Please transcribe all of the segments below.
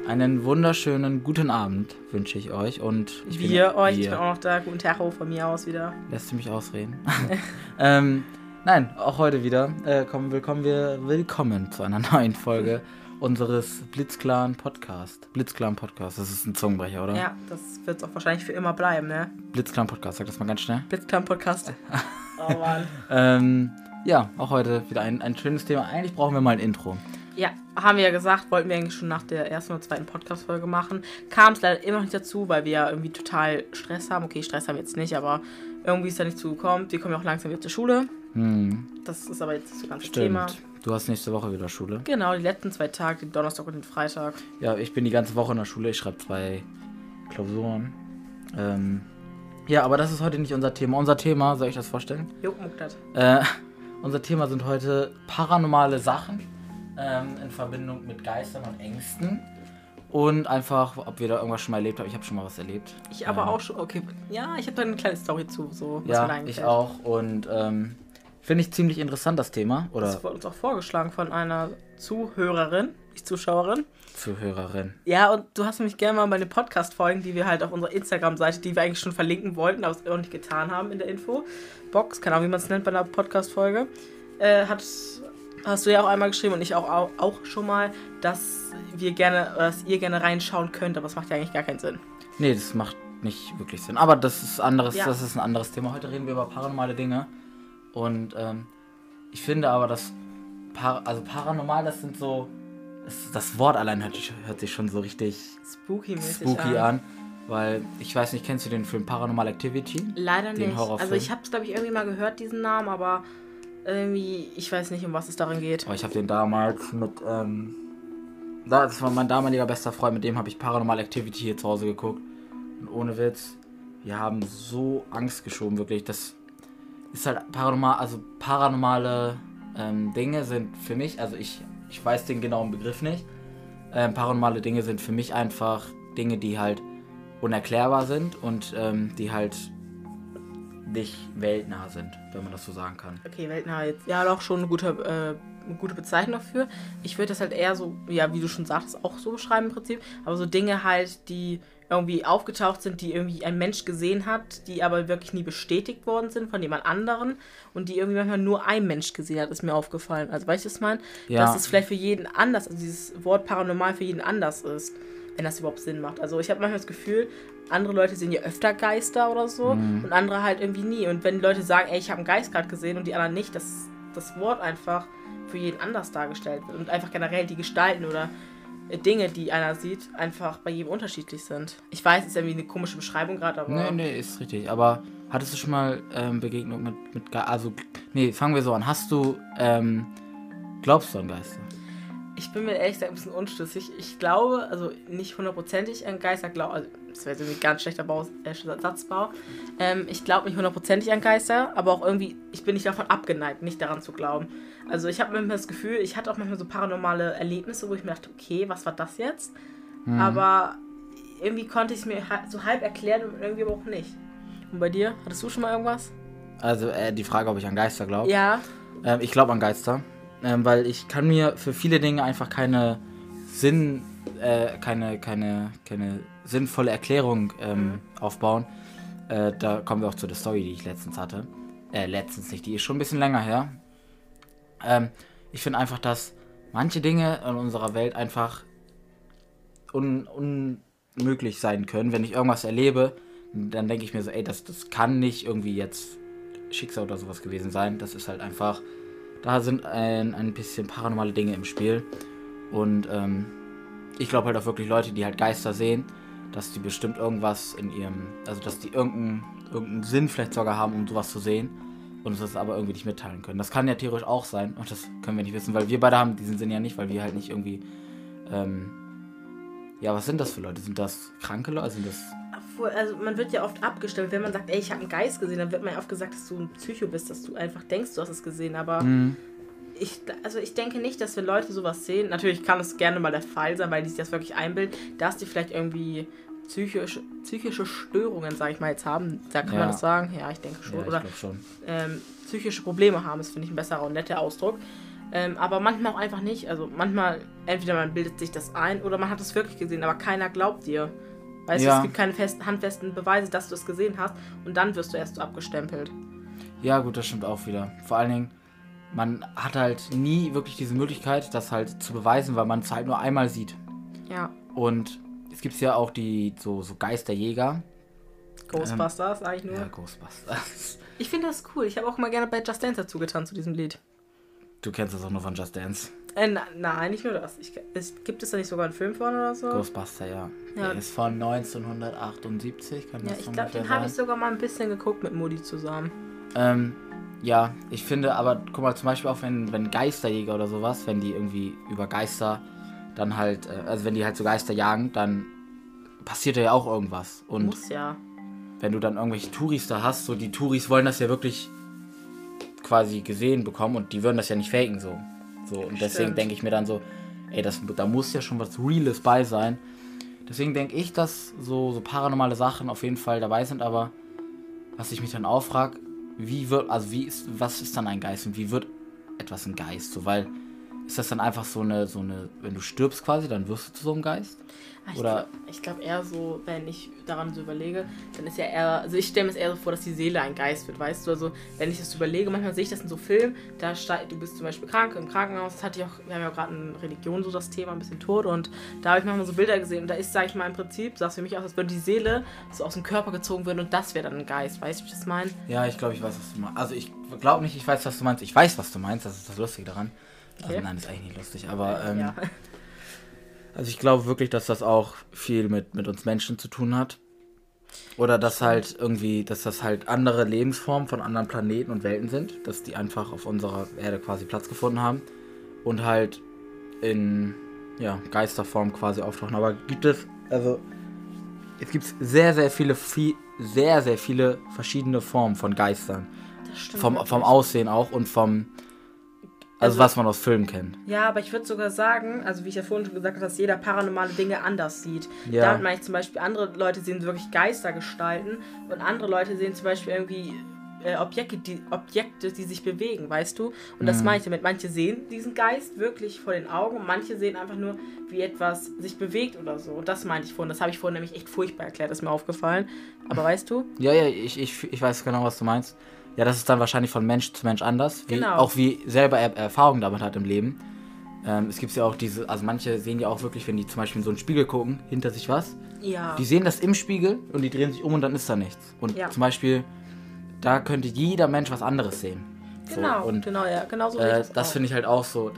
Einen wunderschönen guten Abend wünsche ich euch und ich bin auch noch da. Guten Tag von mir aus wieder. Lässt du mich ausreden? Nein, auch heute wieder. Willkommen zu einer neuen Folge unseres Blitzclan Podcast. Blitzclan Podcast, das ist ein Zungenbrecher, oder? Ja, das wird es auch wahrscheinlich für immer bleiben, ne? Blitzclan Podcast, sag das mal ganz schnell. Blitzclan Podcast. Oh Mann. Ja, auch heute wieder ein schönes Thema. Eigentlich brauchen wir mal ein Intro. Ja, haben wir ja gesagt, wollten wir eigentlich schon nach der ersten oder zweiten Podcast-Folge machen. Kam es leider immer noch nicht dazu, weil wir ja irgendwie total Stress haben. Okay, Stress haben wir jetzt nicht, aber irgendwie ist da nicht zugekommen. Wir kommen ja auch langsam wieder zur Schule. Das ist aber jetzt nicht so ganz das Thema. Du hast nächste Woche wieder Schule. Genau, die letzten 2 Tage, den Donnerstag und den Freitag. Ja, ich bin die ganze Woche in der Schule. Ich schreibe 2 Klausuren. Ja, aber das ist heute nicht unser Thema. Unser Thema, soll ich das vorstellen? Jo, muckt. Unser Thema sind heute paranormale Sachen in Verbindung mit Geistern und Ängsten. Und einfach, ob wir da irgendwas schon mal erlebt haben. Ich habe schon mal was erlebt. Ich aber auch schon, okay. Ja, ich habe da eine kleine Story zu. So, was ja, ich auch. Und finde ich ziemlich interessant, das Thema. Oder? Das wurde uns auch vorgeschlagen von einer Zuhörerin, nicht Zuschauerin. Zuhörerin. Ja, und du hast nämlich gerne mal meine Podcast-Folgen, die wir halt auf unserer Instagram-Seite, die wir eigentlich schon verlinken wollten, aber es auch nicht getan haben in der Info-Box, keine Ahnung, wie man es nennt bei einer Podcast-Folge, hast du ja auch einmal geschrieben und ich auch schon mal, dass ihr gerne reinschauen könnt, aber das macht ja eigentlich gar keinen Sinn. Nee, das macht nicht wirklich Sinn. Aber das ist das ist ein anderes Thema. Heute reden wir über paranormale Dinge. Und ich finde aber, dass paranormal, das sind so, das Wort allein hört sich schon so richtig spooky an. Weil, ich weiß nicht, kennst du den Film Paranormal Activity? Leider den nicht. Horrorfilm? Also ich habe es, glaube ich, irgendwie mal gehört, diesen Namen, aber irgendwie, ich weiß nicht, um was es darin geht. Aber ich habe den damals mit, das war mein damaliger bester Freund, mit dem habe ich Paranormal Activity hier zu Hause geguckt. Und ohne Witz, wir haben so Angst geschoben, wirklich. Das ist halt paranormale Dinge sind für mich, also ich weiß den genauen Begriff nicht. Paranormale Dinge sind für mich einfach Dinge, die halt unerklärbar sind und die halt nicht weltnah sind, wenn man das so sagen kann. Okay, weltnah jetzt. Ja, doch schon eine gute Bezeichnung dafür. Ich würde das halt eher so, ja, wie du schon sagtest, auch so beschreiben im Prinzip. Aber so Dinge halt, die irgendwie aufgetaucht sind, die irgendwie ein Mensch gesehen hat, die aber wirklich nie bestätigt worden sind von jemand anderen und die irgendwie manchmal nur ein Mensch gesehen hat, ist mir aufgefallen. Also weißt du, was ich meine? Ja. Dass es vielleicht für jeden anders, also dieses Wort paranormal für jeden anders ist, wenn das überhaupt Sinn macht. Also ich habe manchmal das Gefühl, andere Leute sehen ja öfter Geister oder so und andere halt irgendwie nie. Und wenn Leute sagen, ey, ich habe einen Geist gerade gesehen und die anderen nicht, dass das Wort einfach für jeden anders dargestellt wird und einfach generell die Gestalten oder Dinge, die einer sieht, einfach bei jedem unterschiedlich sind. Ich weiß, es ist irgendwie eine komische Beschreibung gerade, aber... Nee, ist richtig. Aber hattest du schon mal Begegnung mit fangen wir so an. Glaubst du an Geister? Ich bin mir ehrlich gesagt ein bisschen unschlüssig. Ich glaube, also nicht hundertprozentig an Geister, also das wäre so ein ganz schlechter Satzbau. Ich glaube nicht hundertprozentig an Geister, aber auch irgendwie, ich bin nicht davon abgeneigt, nicht daran zu glauben. Also ich habe manchmal das Gefühl, ich hatte auch manchmal so paranormale Erlebnisse, wo ich mir dachte, okay, was war das jetzt? Aber irgendwie konnte ich es mir so halb erklären und irgendwie aber auch nicht. Und bei dir? Hattest du schon mal irgendwas? Also die Frage, ob ich an Geister glaube. Ja. Ich glaube an Geister. Weil ich kann mir für viele Dinge einfach keine sinnvolle Erklärung aufbauen. Da kommen wir auch zu der Story, die ich letztens hatte. Letztens nicht, die ist schon ein bisschen länger her. Ich finde einfach, dass manche Dinge in unserer Welt einfach unmöglich sein können. Wenn ich irgendwas erlebe, dann denke ich mir so, ey, das kann nicht irgendwie jetzt Schicksal oder sowas gewesen sein. Das ist halt einfach... Da sind ein bisschen paranormale Dinge im Spiel. Und ich glaube halt auch wirklich Leute, die halt Geister sehen, dass die bestimmt irgendwas in ihrem... Also dass die irgendeinen Sinn vielleicht sogar haben, um sowas zu sehen. Und das aber irgendwie nicht mitteilen können. Das kann ja theoretisch auch sein. Und das können wir nicht wissen, weil wir beide haben diesen Sinn ja nicht, weil wir halt nicht irgendwie... was sind das für Leute? Sind das kranke Leute? Also man wird ja oft abgestellt, wenn man sagt, ey, ich habe einen Geist gesehen, dann wird man ja oft gesagt, dass du ein Psycho bist, dass du einfach denkst, du hast es gesehen, aber ich denke nicht, dass wenn Leute sowas sehen, natürlich kann es gerne mal der Fall sein, weil die sich das wirklich einbilden, dass die vielleicht irgendwie psychische Störungen, sage ich mal, jetzt haben, da kann man das sagen, ja, ich denke schon, ja, ich oder schon. Psychische Probleme haben, das finde ich ein besserer und netter Ausdruck. Aber manchmal auch einfach nicht. Also manchmal, entweder man bildet sich das ein oder man hat es wirklich gesehen, aber keiner glaubt dir. Weißt du, es gibt keine handfesten Beweise, dass du es gesehen hast und dann wirst du erst so abgestempelt. Ja, gut, das stimmt auch wieder. Vor allen Dingen, man hat halt nie wirklich diese Möglichkeit, das halt zu beweisen, weil man es halt nur einmal sieht. Ja. Und es gibt ja auch die so Geisterjäger. Ghostbusters, eigentlich nur. Ja, Ghostbusters. Ich finde das cool. Ich habe auch mal gerne bei Just Dance dazu getan, zu diesem Lied. Du kennst das auch nur von Just Dance. Nein, nicht nur das. Gibt es da nicht sogar einen Film von oder so? Ghostbuster, ja. Der ist von 1978, kann das ich glaube, den habe ich sogar mal ein bisschen geguckt mit Mutti zusammen. Ja, ich finde, aber guck mal, zum Beispiel auch wenn Geisterjäger oder sowas, wenn die irgendwie über Geister dann halt, also wenn die halt so Geister jagen, dann passiert ja auch irgendwas. Und muss ja. Wenn du dann irgendwelche Touris da hast, so die Touris wollen das ja wirklich quasi gesehen bekommen und die würden das ja nicht faken so. Und deswegen denke ich mir dann so, ey, da muss ja schon was Reales bei sein. Deswegen denke ich, dass so paranormale Sachen auf jeden Fall dabei sind, aber was ich mich dann auch frage, was ist dann ein Geist und wie wird etwas ein Geist? So, weil ist das dann einfach so eine, wenn du stirbst quasi, dann wirst du zu so einem Geist? Ich glaube eher so, wenn ich daran so überlege, dann ist ja eher, also ich stelle mir es eher so vor, dass die Seele ein Geist wird, weißt du, also wenn ich das überlege, manchmal sehe ich das in so Filmen, du bist zum Beispiel krank im Krankenhaus, wir haben ja gerade in Religion so das Thema, ein bisschen tot und da habe ich manchmal so Bilder gesehen und da ist, sage ich mal, im Prinzip, sah es für mich aus, als würde die Seele so aus dem Körper gezogen werden und das wäre dann ein Geist, weißt du, wie ich das meine? Ja, ich glaube, ich weiß, was du meinst. Also ich glaube nicht, ich weiß, was du meinst. Ich weiß, was du meinst, das ist das Lustige daran. Okay. Also nein, das ist eigentlich nicht lustig, aber ja. Also ich glaube wirklich, dass das auch viel mit uns Menschen zu tun hat. Oder dass das halt andere Lebensformen von anderen Planeten und Welten sind, dass die einfach auf unserer Erde quasi Platz gefunden haben und halt in Geisterform quasi auftauchen. Aber es gibt sehr, sehr viele verschiedene Formen von Geistern. Das stimmt. Vom Aussehen auch und also was man aus Filmen kennt. Ja, aber ich würde sogar sagen, also wie ich ja vorhin schon gesagt habe, dass jeder paranormale Dinge anders sieht. Ja. Damit meine ich zum Beispiel, andere Leute sehen wirklich Geistergestalten und andere Leute sehen zum Beispiel irgendwie Objekte, die sich bewegen, weißt du? Und das meine ich damit. Manche sehen diesen Geist wirklich vor den Augen und manche sehen einfach nur, wie etwas sich bewegt oder so. Und das meinte ich vorhin. Das habe ich vorhin nämlich echt furchtbar erklärt, ist mir aufgefallen. Aber weißt du? Ja, ich weiß genau, was du meinst. Ja, das ist dann wahrscheinlich von Mensch zu Mensch anders. Genau. Wie selber Erfahrung damit hat im Leben. Es gibt ja auch also manche sehen ja auch wirklich, wenn die zum Beispiel in so einen Spiegel gucken, hinter sich was. Ja. Die sehen das im Spiegel und die drehen sich um und dann ist da nichts. Und zum Beispiel, da könnte jeder Mensch was anderes sehen. Genau, so. Und, genau so. das finde ich halt auch so,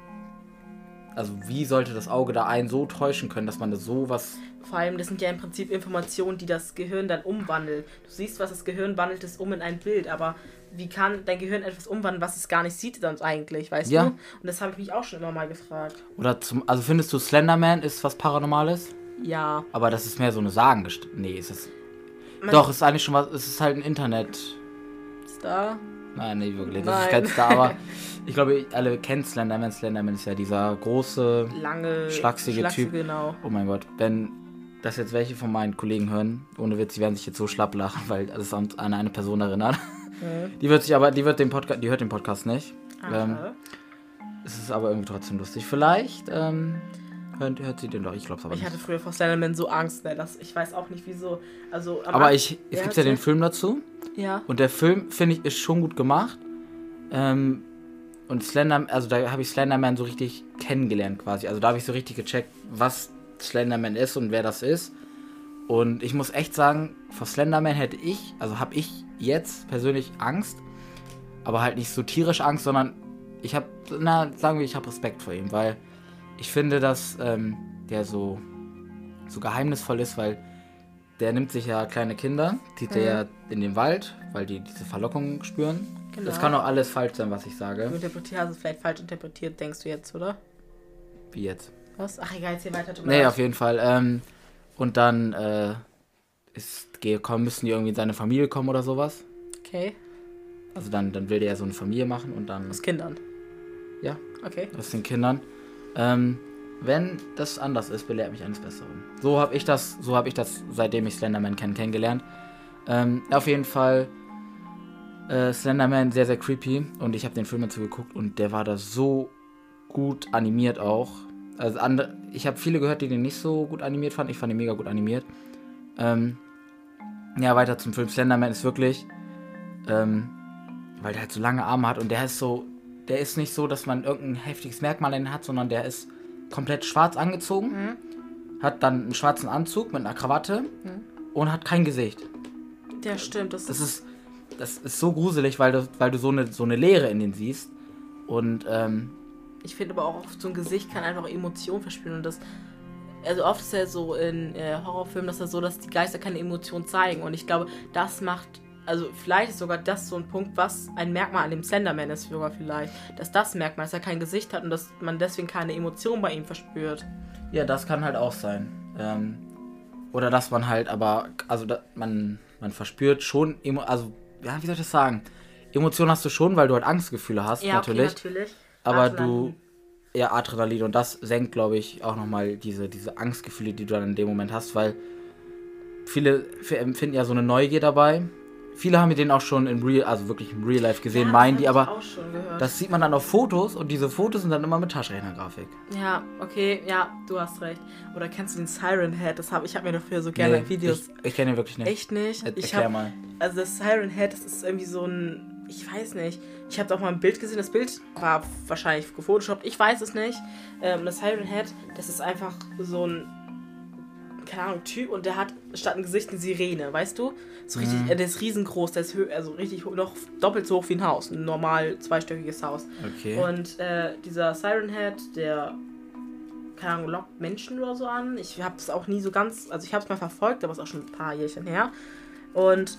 also wie sollte das Auge da einen so täuschen können, dass man das sowas... Vor allem, das sind ja im Prinzip Informationen, die das Gehirn dann umwandelt. Du siehst, was das Gehirn wandelt es um in ein Bild, aber wie kann dein Gehirn etwas umwandeln, was es gar nicht sieht dann eigentlich, weißt du? Und das habe ich mich auch schon immer mal gefragt. Also findest du Slenderman ist was Paranormales? Ja. Aber das ist mehr so eine Sagengeschichte. Nee, ist es... Doch, es ist eigentlich schon was, es ist halt ein Internet... Star? Nein, nicht wirklich, das ist kein Star, aber ich glaube, alle kennen Slenderman. Slenderman ist ja dieser große, lange, schlachsige Typ. Genau. Oh mein Gott, wenn das jetzt welche von meinen Kollegen hören, ohne Witz, die werden sich jetzt so schlapp lachen, weil das an eine Person erinnert. Die hört den Podcast nicht. Es ist aber irgendwie trotzdem lustig. Vielleicht hört sie den doch, ich glaube es aber nicht. Ich hatte früher vor Slenderman so Angst, ich weiß auch nicht wieso. Also, es gibt ja den Film dazu. Ja. Und der Film, finde ich, ist schon gut gemacht. Und da habe ich Slenderman so richtig kennengelernt quasi. Also da habe ich so richtig gecheckt, was Slenderman ist und wer das ist. Und ich muss echt sagen, vor Slenderman habe ich jetzt persönlich Angst. Aber halt nicht so tierisch Angst, sondern ich habe Respekt vor ihm, weil ich finde, dass der so geheimnisvoll ist, weil der nimmt sich ja kleine Kinder, zieht der ja in den Wald, weil die diese Verlockung spüren. Genau. Das kann auch alles falsch sein, was ich sage. Du hast es vielleicht falsch interpretiert, denkst du jetzt, oder? Wie jetzt? Was? Ach egal, jetzt hier weiter. Nee, auf jeden Fall. Und dann müssen die irgendwie in seine Familie kommen oder sowas. Okay. Also dann will der ja so eine Familie machen und dann... Aus Kindern? Ja. Okay. Aus den Kindern. Wenn das anders ist, belehrt mich eines Besseren. So habe ich das, seitdem ich Slenderman kennengelernt. Auf jeden Fall Slenderman sehr, sehr creepy. Und ich habe den Film dazu geguckt und der war da so gut animiert auch. Also ich habe viele gehört, die den nicht so gut animiert fanden. Ich fand ihn mega gut animiert. Ja, weiter zum Film. Slenderman ist wirklich, weil der halt so lange Arme hat und der ist nicht so, dass man irgendein heftiges Merkmal in hat, sondern der ist komplett schwarz angezogen, hat dann einen schwarzen Anzug mit einer Krawatte und hat kein Gesicht. Ja, stimmt. Das ist so gruselig, weil du so eine Leere in den siehst. Und ich finde aber auch, so ein Gesicht kann einfach Emotionen verspüren und also oft ist ja so in Horrorfilmen, dass die Geister keine Emotionen zeigen und ich glaube, das macht, also vielleicht ist sogar das so ein Punkt, was ein Merkmal an dem Slenderman ist sogar vielleicht, dass das Merkmal, dass er kein Gesicht hat und dass man deswegen keine Emotionen bei ihm verspürt. Ja, das kann halt auch sein. Oder dass man halt aber, also man verspürt schon, also, ja, wie soll ich das sagen? Emotionen hast du schon, weil du halt Angstgefühle hast, ja, natürlich. Okay, natürlich. Aber Adrenalin und das senkt, glaube ich, auch nochmal diese Angstgefühle, die du dann in dem Moment hast, weil viele empfinden ja so eine Neugier dabei. Viele haben den auch schon wirklich im Real Life gesehen, meinen die, aber das sieht man dann auf Fotos und diese Fotos sind dann immer mit Taschenrechnergrafik. Ja, okay, ja, du hast recht. Oder kennst du den Siren Head? Ich habe mir dafür so gerne Videos... Ich kenne den wirklich nicht. Echt nicht? Erklär mal. Also das Siren Head, das ist irgendwie so ein... Ich weiß nicht. Ich habe auch mal ein Bild gesehen. Das Bild war wahrscheinlich gefotoshoppt. Ich weiß es nicht. Das Siren Head, das ist einfach so ein... keine Ahnung, Typ und der hat statt ein Gesicht eine Sirene, weißt du? So richtig, der ist riesengroß, der ist richtig noch doppelt so hoch wie ein Haus, ein normal zweistöckiges Haus. Okay. Und dieser Siren Head, der, keine Ahnung, lockt Menschen oder so an. Ich habe es auch nie so ganz, also ich habe es mal verfolgt, aber es ist auch schon ein paar Jährchen her. Und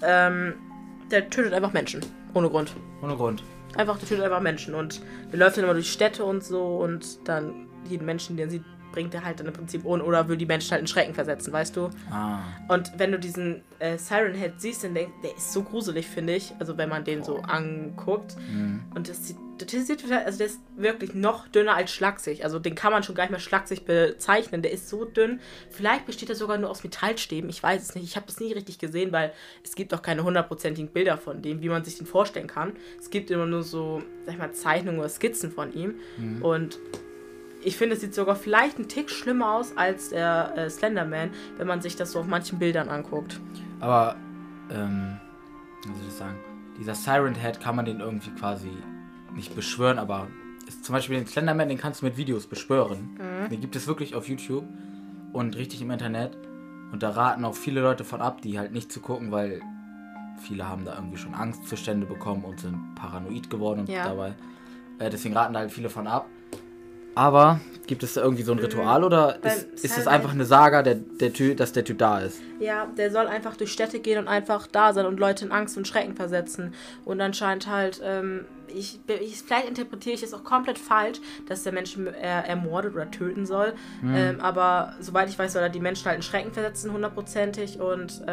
der tötet einfach Menschen, ohne Grund. Ohne Grund. Der tötet einfach Menschen und der läuft dann immer durch Städte und so und dann jeden Menschen, den er sieht, bringt er halt dann im Prinzip oder will die Menschen halt in Schrecken versetzen, weißt du? Ah. Und wenn du diesen Siren Head siehst, dann denkst der ist so gruselig, finde ich, also wenn man den so anguckt. Und das sieht total, also der ist wirklich noch dünner als schlaksig, also den kann man schon gar nicht mehr schlaksig bezeichnen, der ist so dünn. Vielleicht besteht er sogar nur aus Metallstäben, ich weiß es nicht, ich habe das nie richtig gesehen, weil es gibt auch keine 100%igen Bilder von dem, wie man sich den vorstellen kann. Es gibt immer nur so, sag ich mal, Zeichnungen oder Skizzen von ihm und ich finde, es sieht sogar vielleicht einen Tick schlimmer aus als der Slenderman, wenn man sich das so auf manchen Bildern anguckt. Aber, wie soll ich das sagen? Dieser Siren Head kann man den irgendwie quasi nicht beschwören, aber zum Beispiel den Slenderman, den kannst du mit Videos beschwören. Den gibt es wirklich auf YouTube und richtig im Internet. Und da raten auch viele Leute von ab, die halt nicht zu gucken, weil viele haben da irgendwie schon Angstzustände bekommen und sind paranoid geworden und dabei. Deswegen raten da halt viele von ab. Aber gibt es da irgendwie so ein Ritual oder ist es einfach eine Saga, dass der Typ da ist? Ja, der soll einfach durch Städte gehen und einfach da sein und Leute in Angst und Schrecken versetzen. Und anscheinend halt, vielleicht interpretiere ich es auch komplett falsch, dass der Menschen ermordet oder töten soll. Aber soweit ich weiß, soll er die Menschen halt in Schrecken versetzen, 100%ig. Und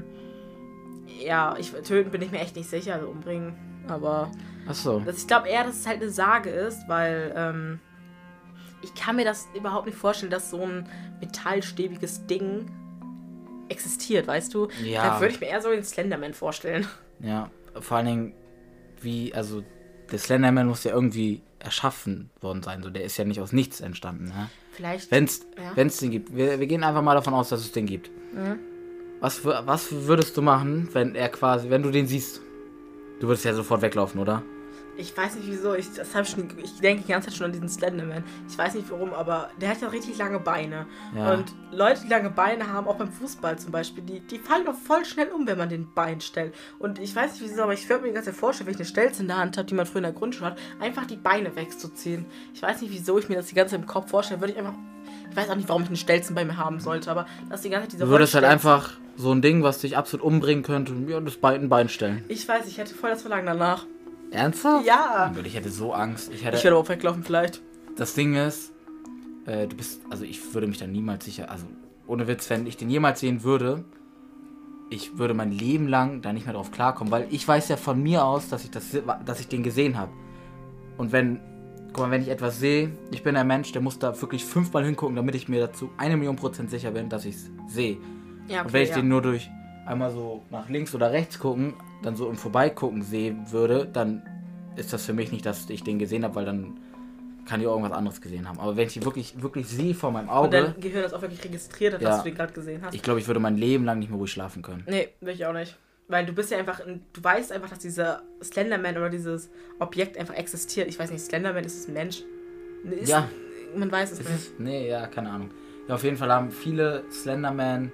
töten bin ich mir echt nicht sicher, also umbringen. Aber ach so. Ich glaube eher, dass es halt eine Sage ist, weil ich kann mir das überhaupt nicht vorstellen, dass so ein metallstäbiges Ding existiert, weißt du? Ja. Da würde ich mir eher so den Slenderman vorstellen. Ja, vor allen Dingen, der Slenderman muss ja irgendwie erschaffen worden sein. So, der ist ja nicht aus nichts entstanden. Ne? Vielleicht. Wenn es den gibt. Wir gehen einfach mal davon aus, dass es den gibt. Was würdest du machen, wenn du den siehst? Du würdest ja sofort weglaufen, oder? Ich weiß nicht wieso, ich denke die ganze Zeit schon an diesen Slenderman. Ich weiß nicht warum, aber der hat ja richtig lange Beine. Ja. Und Leute, die lange Beine haben, auch beim Fußball zum Beispiel, die fallen doch voll schnell um, wenn man den Bein stellt. Und ich weiß nicht wieso, aber ich würde mir die ganze Zeit vorstellen, wenn ich eine Stelze in der Hand habe, die man früher in der Grundschule hat, einfach die Beine wegzuziehen. Ich weiß nicht wieso ich mir das die ganze Zeit im Kopf vorstelle, würde ich einfach... Ich weiß auch nicht, warum ich einen Stelzen bei mir haben sollte, aber das ist die ganze Zeit diese... Du würdest halt einfach so ein Ding, was dich absolut umbringen könnte, das Bein stellen. Ich weiß, ich hätte voll das Verlangen danach. Ernsthaft? Ja. Ich hätte so Angst. Ich würde auch weglaufen vielleicht. Das Ding ist, ich würde mich da niemals sicher, also ohne Witz, wenn ich den jemals sehen würde, ich würde mein Leben lang da nicht mehr drauf klarkommen, weil ich weiß ja von mir aus, dass ich den gesehen habe. Und wenn ich etwas sehe, ich bin ein Mensch, der muss da wirklich 5-mal hingucken, damit ich mir dazu 1.000.000% sicher bin, dass ich es sehe. Ja, okay, und wenn ich den nur durch einmal so nach links oder rechts gucken, dann so im Vorbeigucken sehen würde, dann ist das für mich nicht, dass ich den gesehen habe, weil dann kann ich auch irgendwas anderes gesehen haben. Aber wenn ich die wirklich sehe vor meinem Auge... Und dein Gehirn das auch wirklich registriert hat, dass du den gerade gesehen hast. Ich glaube, ich würde mein Leben lang nicht mehr ruhig schlafen können. Nee, will ich auch nicht. Weil du bist ja einfach, du weißt einfach, dass dieser Slenderman oder dieses Objekt einfach existiert. Ich weiß nicht, Slenderman, ist es ein Mensch? Ja. Man weiß es nicht. Nee, ja, keine Ahnung. Ja, auf jeden Fall haben viele Slenderman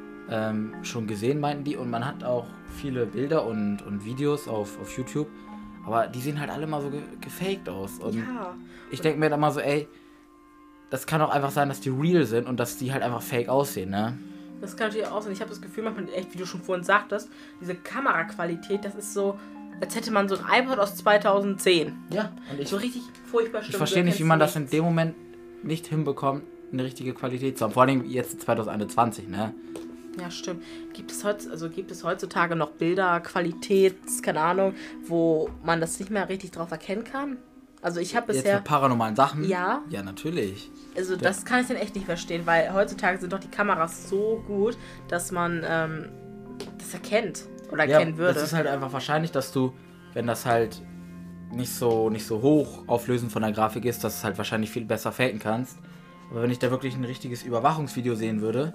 schon gesehen, meinten die. Und man hat auch viele Bilder und Videos auf YouTube. Aber die sehen halt alle mal so gefaked aus. Und ja. Ich denke mir dann mal so, ey, das kann auch einfach sein, dass die real sind und dass die halt einfach fake aussehen, ne? Das kann natürlich auch sein. Ich habe das Gefühl, manchmal echt, wie du schon vorhin sagtest, diese Kameraqualität, das ist so, als hätte man so ein iPod aus 2010. Ja. Und so richtig furchtbar Ich verstehe nicht, wie man das in dem Moment nicht hinbekommt, eine richtige Qualität zu haben. Vor allem jetzt 2021, ne? Ja, stimmt. Gibt es heutzutage noch Bilderqualität, keine Ahnung, wo man das nicht mehr richtig drauf erkennen kann? Also ich habe bisher... Jetzt mit paranormalen Sachen? Ja. Ja, natürlich. Also das kann ich dann echt nicht verstehen, weil heutzutage sind doch die Kameras so gut, dass man das erkennt oder erkennen würde. Das ist halt einfach wahrscheinlich, dass du, wenn das halt nicht so hoch auflösend von der Grafik ist, dass du es halt wahrscheinlich viel besser faken kannst. Aber wenn ich da wirklich ein richtiges Überwachungsvideo sehen würde,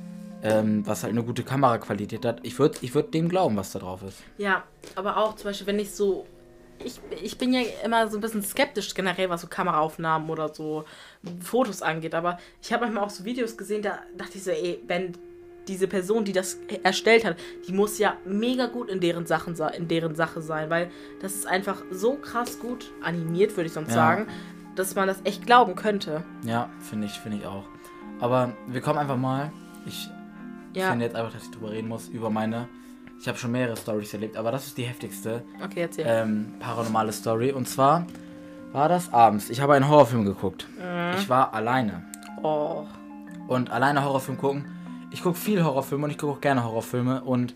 was halt eine gute Kameraqualität hat, ich würd dem glauben, was da drauf ist. Ja, aber auch zum Beispiel, wenn ich so... Ich bin ja immer so ein bisschen skeptisch generell, was so Kameraaufnahmen oder so Fotos angeht, aber ich habe manchmal auch so Videos gesehen, da dachte ich so, ey, wenn diese Person, die das erstellt hat, die muss ja mega gut in deren Sache sein, weil das ist einfach so krass gut animiert, würde ich sonst sagen, dass man das echt glauben könnte. Ja, finde ich auch. Aber wir kommen einfach mal, ich finde jetzt einfach, dass ich drüber reden muss, über meine... Ich habe schon mehrere Storys erlebt, aber das ist die heftigste. Okay, erzähl. Paranormale Story. Und zwar war das abends. Ich habe einen Horrorfilm geguckt. Ich war alleine. Oh. Und alleine Horrorfilm gucken. Ich gucke viel Horrorfilme und ich gucke auch gerne Horrorfilme. Und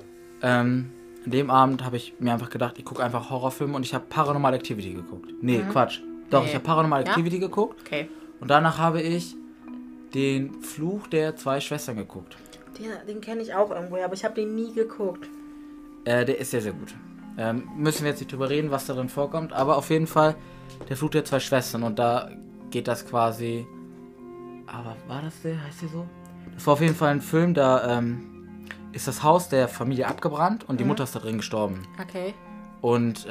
an dem Abend habe ich mir einfach gedacht, ich gucke einfach Horrorfilme und ich habe Paranormal Activity geguckt. Nee, Quatsch. Doch, ich habe Paranormal Activity geguckt. Okay. Und danach habe ich den Fluch der 2 Schwestern geguckt. Den kenne ich auch irgendwo, aber ich habe den nie geguckt. Der ist sehr, sehr gut. Müssen wir jetzt nicht drüber reden, was da drin vorkommt, aber auf jeden Fall der Fluch der 2 Schwestern und da geht das quasi... Aber war das der? Heißt der so? Das war auf jeden Fall ein Film, da ist das Haus der Familie abgebrannt und die Mutter ist da drin gestorben. Okay. Und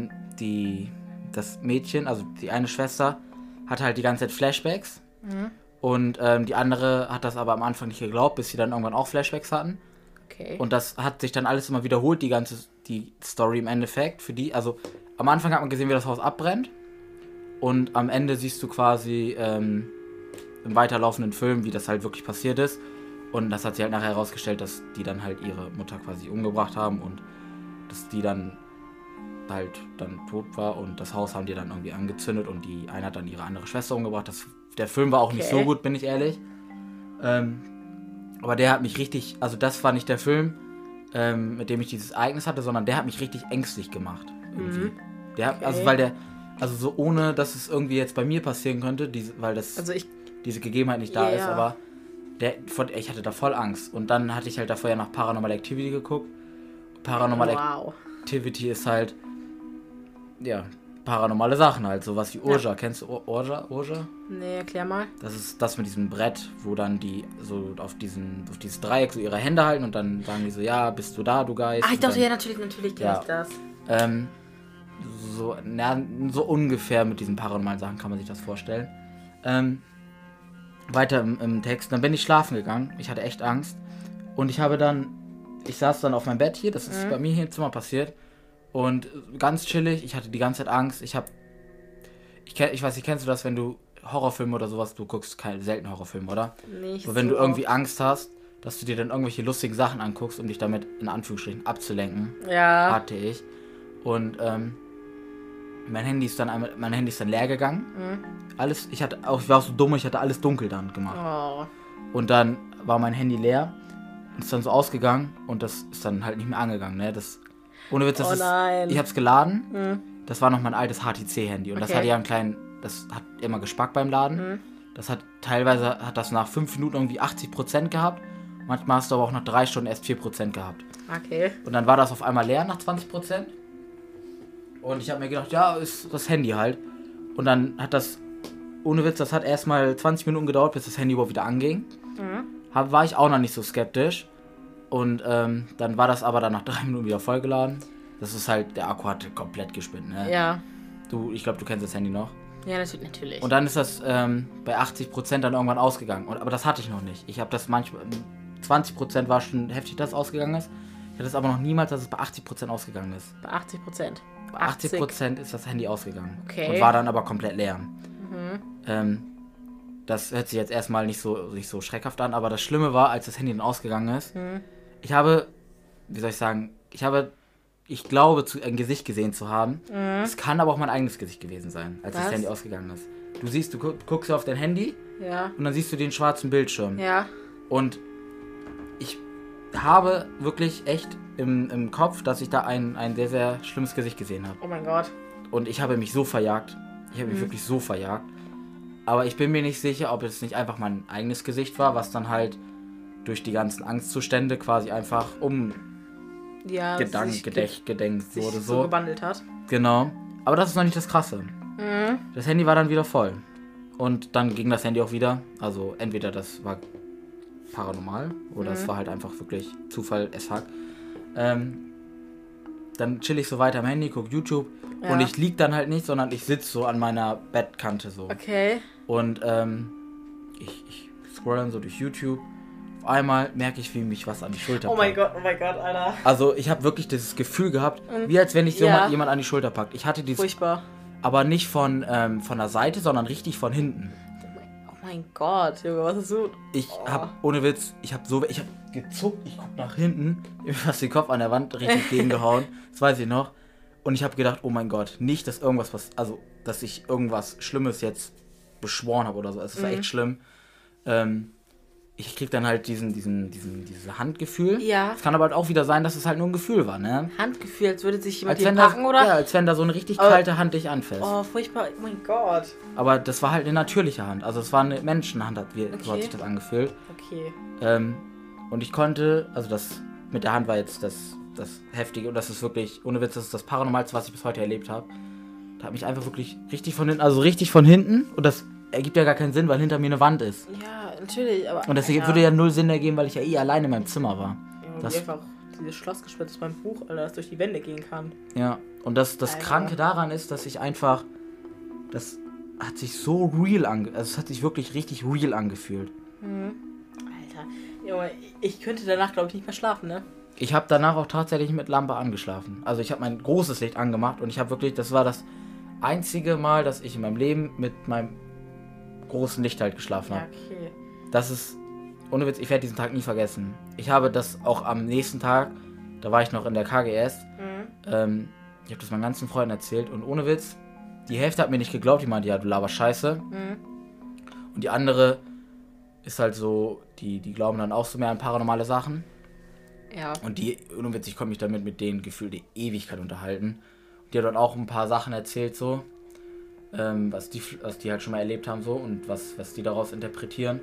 das Mädchen, also die eine Schwester, hatte halt die ganze Zeit Flashbacks. Und die andere hat das aber am Anfang nicht geglaubt, bis sie dann irgendwann auch Flashbacks hatten. Okay. Und das hat sich dann alles immer wiederholt, die Story im Endeffekt. Für die, also am Anfang hat man gesehen, wie das Haus abbrennt. Und am Ende siehst du quasi im weiterlaufenden Film, wie das halt wirklich passiert ist. Und das hat sich halt nachher herausgestellt, dass die dann halt ihre Mutter quasi umgebracht haben und dass die dann halt dann tot war und das Haus haben die dann irgendwie angezündet und die eine hat dann ihre andere Schwester umgebracht. Der Film war auch nicht so gut, bin ich ehrlich. Aber der hat mich richtig, also das war nicht der Film, mit dem ich dieses Ereignis hatte, sondern der hat mich richtig ängstlich gemacht. Irgendwie. Also so ohne, dass es irgendwie jetzt bei mir passieren könnte, weil diese Gegebenheit nicht da ist, aber ich hatte da voll Angst. Und dann hatte ich halt davor ja noch Paranormal Activity geguckt. Paranormal Activity ist halt, ja, paranormale Sachen halt, sowas wie Ouija. Ja. Kennst du Ouija? Nee, erklär mal. Das ist das mit diesem Brett, wo dann die so auf dieses Dreieck so ihre Hände halten und dann sagen die so, ja, bist du da, du Geist? Ach, ich dachte, ja, natürlich kenne ich das. So ungefähr mit diesen paranormalen Sachen kann man sich das vorstellen. Weiter im Text. Dann bin ich schlafen gegangen. Ich hatte echt Angst. Und ich saß dann auf meinem Bett hier. Das ist bei mir hier im Zimmer passiert. Und ganz chillig. Ich hatte die ganze Zeit Angst. Ich weiß nicht, kennst du das, wenn du Horrorfilme oder sowas, du guckst selten Horrorfilme, oder? Nicht aber wenn du irgendwie Angst hast, dass du dir dann irgendwelche lustigen Sachen anguckst, um dich damit in Anführungsstrichen abzulenken. Ja. Hatte ich. Und mein Handy ist dann leer gegangen. Ich war auch so dumm, ich hatte alles dunkel dann gemacht. Oh. Und dann war mein Handy leer und ist dann so ausgegangen und das ist dann halt nicht mehr angegangen, ne? Ohne Witz, ich hab's geladen. Das war noch mein altes HTC-Handy und das hatte ja das hat immer gespackt beim Laden. Das hat teilweise nach 5 Minuten irgendwie 80% gehabt Manchmal hast du aber auch nach 3 Stunden erst 4% gehabt. Okay. Und dann war das auf einmal leer nach 20%. Und ich habe mir gedacht, ja, ist das Handy halt. Und dann hat das, ohne Witz, das hat erstmal 20 Minuten gedauert, bis das Handy überhaupt wieder anging. War ich auch noch nicht so skeptisch. Und dann war das aber dann nach 3 Minuten wieder vollgeladen. Das ist halt, der Akku hatte komplett gespinnt, ne? Ja. Ich glaube, du kennst das Handy noch. Ja, natürlich. Und dann ist das bei 80% dann irgendwann ausgegangen. Aber das hatte ich noch nicht. Ich habe das manchmal, 20% war schon heftig, dass es ausgegangen ist. Ich hatte es aber noch niemals, dass es bei 80% ausgegangen ist. Bei 80%? Bei 80% ist das Handy ausgegangen. Okay. Und war dann aber komplett leer. Das hört sich jetzt erstmal nicht so schreckhaft an, aber das Schlimme war, als das Handy dann ausgegangen ist, ich habe, wie soll ich sagen, ich glaube, ein Gesicht gesehen zu haben. Es kann aber auch mein eigenes Gesicht gewesen sein, als das Handy ausgegangen ist. Du guckst auf dein Handy und dann siehst du den schwarzen Bildschirm. Ja. Und ich habe wirklich echt im Kopf, dass ich da ein sehr, sehr schlimmes Gesicht gesehen habe. Oh mein Gott. Und ich habe mich so verjagt. Ich habe mich wirklich so verjagt. Aber ich bin mir nicht sicher, ob es nicht einfach mein eigenes Gesicht war, was dann halt durch die ganzen Angstzustände quasi einfach gedenkt wurde. So gewandelt hat. Genau. Aber das ist noch nicht das Krasse. Das Handy war dann wieder voll. Und dann ging das Handy auch wieder. Also entweder das war paranormal oder es war halt einfach wirklich Zufall, as fuck. Dann chill ich so weiter am Handy, guck YouTube und ich lieg dann halt nicht, sondern ich sitze so an meiner Bettkante so. Okay. Und ich scroll dann so durch YouTube. Auf einmal merke ich, wie mich was an die Schulter packt. Oh mein Gott, Alter. Also ich habe wirklich dieses Gefühl gehabt, wie als wenn ich jemand an die Schulter packt. Ich hatte dieses... Furchtbar. Aber nicht von der Seite, sondern richtig von hinten. Oh mein Gott, Junge, was ist so... Ich hab, ohne Witz, ich hab gezuckt, ich guck nach hinten, mir fast den Kopf an der Wand richtig gegengehauen, das weiß ich noch. Und ich habe gedacht, oh mein Gott, nicht, dass dass ich irgendwas Schlimmes jetzt beschworen habe oder so. Es war echt schlimm. Ich krieg dann halt dieses Handgefühl. Ja. Es kann aber halt auch wieder sein, dass es halt nur ein Gefühl war, ne? Handgefühl, als würde sich jemand hier packen, oder? Ja, als wenn da so eine richtig kalte Hand dich anfasst. Oh, furchtbar, oh mein Gott. Aber das war halt eine natürliche Hand. Also es war eine Menschenhand, so hat sich das angefühlt. Okay. Und ich konnte, also das mit der Hand war jetzt das Heftige und das ist wirklich, ohne Witz, das ist das Paranormalste, was ich bis heute erlebt habe. Da hat mich einfach wirklich richtig von hinten, und das ergibt ja gar keinen Sinn, weil hinter mir eine Wand ist. Ja, natürlich, aber... Und das würde ja null Sinn ergeben, weil ich ja alleine in meinem Zimmer war. Ja, das einfach dieses Schlossgespenst aus meinem Buch, Alter, das durch die Wände gehen kann. Ja, und das Kranke daran ist, dass ich einfach... Das hat sich so real angefühlt. Also es hat sich wirklich richtig real angefühlt. Alter, Junge, ich könnte danach, glaube ich, nicht mehr schlafen, ne? Ich habe danach auch tatsächlich mit Lampe angeschlafen. Also ich habe mein großes Licht angemacht und ich habe wirklich... Das war das einzige Mal, dass ich in meinem Leben mit meinem großen Licht halt geschlafen habe. Ja, okay. Das ist... Ohne Witz, ich werde diesen Tag nie vergessen. Ich habe das auch am nächsten Tag... Da war ich noch in der KGS. Ich habe das meinen ganzen Freunden erzählt und ohne Witz... Die Hälfte hat mir nicht geglaubt, die meinte, ja, du laberst Scheiße. Und die andere ist halt so, die glauben dann auch so mehr an paranormale Sachen. Ja. Und ohne Witz, ich konnte mich damit mit denen gefühlt die Ewigkeit unterhalten. Und die hat dann auch ein paar Sachen erzählt, so, was die halt schon mal erlebt haben, so, und was die daraus interpretieren.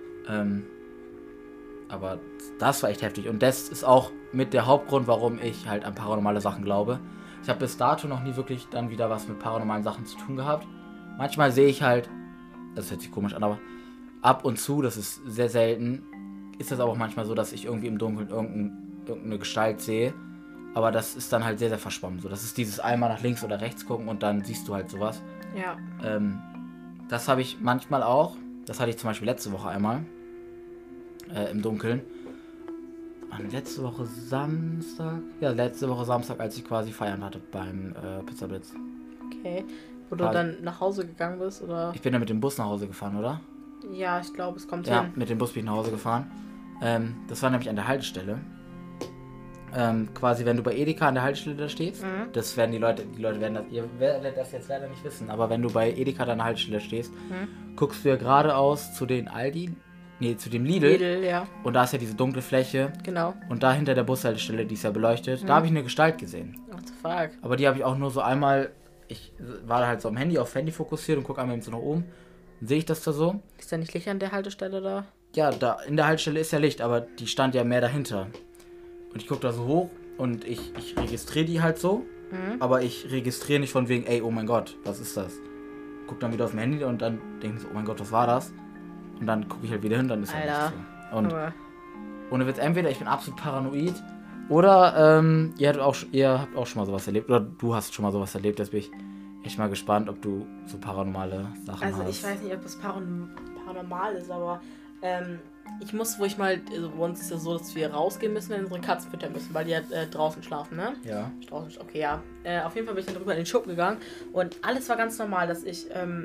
Aber das war echt heftig. Und das ist auch mit der Hauptgrund, warum ich halt an paranormale Sachen glaube. Ich habe bis dato noch nie wirklich dann wieder was mit paranormalen Sachen zu tun gehabt. Manchmal sehe ich halt, das hört sich komisch an, aber ab und zu, das ist sehr selten, ist das aber auch manchmal so, dass ich irgendwie im Dunkeln irgendeine Gestalt sehe. Aber das ist dann halt sehr, sehr verschwommen. So, das ist dieses einmal nach links oder rechts gucken und dann siehst du halt sowas. Ja. Das habe ich manchmal auch. Das hatte ich zum Beispiel letzte Woche einmal. Im Dunkeln. Letzte Woche Samstag, als ich quasi feiern hatte beim Pizza Blitz. Okay. Wo du dann nach Hause gegangen bist, oder? Ich bin ja mit dem Bus nach Hause gefahren, oder? Ja, ich glaube, es kommt hin. Ja, mit dem Bus bin ich nach Hause gefahren. Das war nämlich an der Haltestelle. Quasi, wenn du bei Edeka an der Haltestelle da stehst, das werden die Leute werden das, ihr werdet das jetzt leider nicht wissen, aber wenn du bei Edeka an der Haltestelle stehst, guckst du ja geradeaus zu den zu dem Lidl, ja. Und da ist ja diese dunkle Fläche. Genau. Und da hinter der Bushaltestelle, die ist ja beleuchtet, da habe ich eine Gestalt gesehen. What the fuck? Aber die habe ich auch nur so einmal, ich war halt so am Handy, auf Handy fokussiert und gucke einmal so nach oben. Dann sehe ich das da so. Ist da nicht Licht an der Haltestelle da? ja, da in der Haltestelle ist ja Licht, aber die stand ja mehr dahinter. Und ich gucke da so hoch und ich registriere die halt so, aber ich registriere nicht von wegen, ey, oh mein Gott, was ist das? Guck dann wieder auf mein Handy und dann denke ich so, oh mein Gott, was war das? Und dann gucke ich halt wieder hin, dann ist halt nichts so. Und ohne Witz, entweder ich bin absolut paranoid oder ihr habt auch schon mal sowas erlebt oder du hast schon mal sowas erlebt, jetzt bin ich echt mal gespannt, ob du so paranormale Sachen hast. Also ich weiß nicht, ob das paranormal ist, aber ich muss, also bei uns ist ja so, dass wir rausgehen müssen, wenn unsere Katzen füttern müssen, weil die ja draußen schlafen, ne? Ja. Draußen, okay, ja. Auf jeden Fall bin ich dann drüber in den Schuppen gegangen und alles war ganz normal, dass ich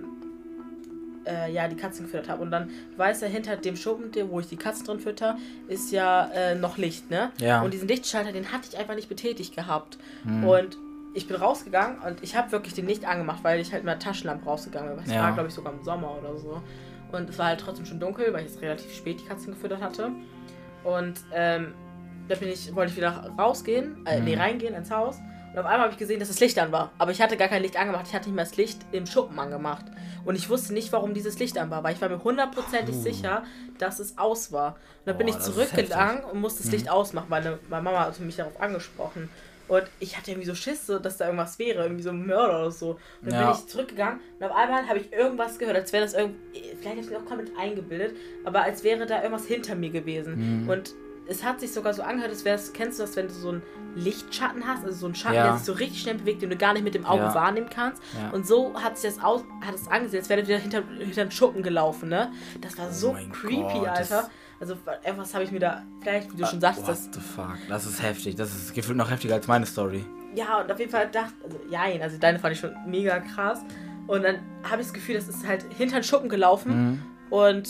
die Katzen gefüttert habe. Und dann weiß er, hinter dem Schuppen, wo ich die Katzen drin fütter, ist ja noch Licht, ne? Ja. Und diesen Lichtschalter, den hatte ich einfach nicht betätigt gehabt. Und ich bin rausgegangen und ich habe wirklich den Licht angemacht, weil ich halt mit einer Taschenlampe rausgegangen bin. Es war, glaube ich, sogar im Sommer oder so. Und es war halt trotzdem schon dunkel, weil ich jetzt relativ spät die Katzen gefüttert hatte. Und da wollte ich wieder reingehen ins Haus. Und auf einmal habe ich gesehen, dass das Licht an war. Aber ich hatte gar kein Licht angemacht. Ich hatte nicht mehr das Licht im Schuppen angemacht. Und ich wusste nicht, warum dieses Licht an war. Weil ich war mir hundertprozentig sicher, dass es aus war. Und dann bin ich zurückgegangen und musste das Licht ausmachen, weil meine Mama hatte mich darauf angesprochen. Und ich hatte irgendwie so Schiss, so, dass da irgendwas wäre, irgendwie so ein Mörder oder so. Und dann bin ich zurückgegangen und auf einmal habe ich irgendwas gehört, als wäre das vielleicht habe ich mich auch gerade mit eingebildet, aber als wäre da irgendwas hinter mir gewesen. Und es hat sich sogar so angehört, als wäre es, kennst du das, wenn du so einen Lichtschatten hast, also so einen Schatten, der sich so richtig schnell bewegt, den du gar nicht mit dem Auge wahrnehmen kannst. Ja. Und so hat es angesehen, als wäre der wieder hinter den Schuppen gelaufen, ne? Das war so creepy, Gott, Alter. Also irgendwas habe ich mir da, vielleicht, wie du schon sagst, what the fuck, das ist heftig, das ist gefühlt noch heftiger als meine Story. Ja, und auf jeden Fall also deine fand ich schon mega krass. Und dann habe ich das Gefühl, das ist halt hinter den Schuppen gelaufen und